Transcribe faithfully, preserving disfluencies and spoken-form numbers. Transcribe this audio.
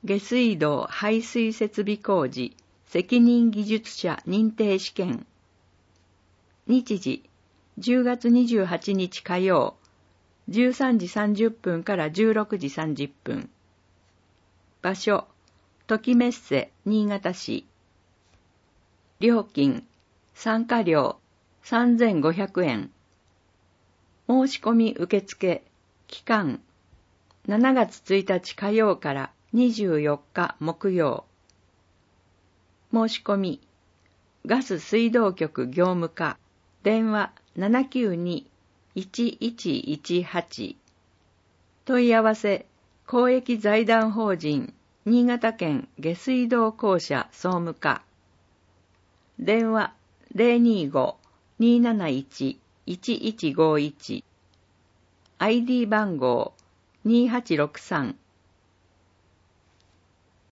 下水道排水設備工事責任技術者認定試験。日時、じゅうがつにじゅうはちにち火曜、じゅうさんじさんじゅっぷんからじゅうろくじさんじゅっぷん。場所、ときめっせ、新潟市。料金、参加料、さんぜんごひゃくえん。申し込み受付、期間、しちがつついたち火曜からにじゅうよっか木曜。申し込み、ガス水道局業務課、電話 ななきゅうに いちいちいちはち。問い合わせ、公益財団法人、新潟県下水道公社総務課。電話 ゼロにーご にーなないち いちいちごいち。アイディー 番号にーはちろくさん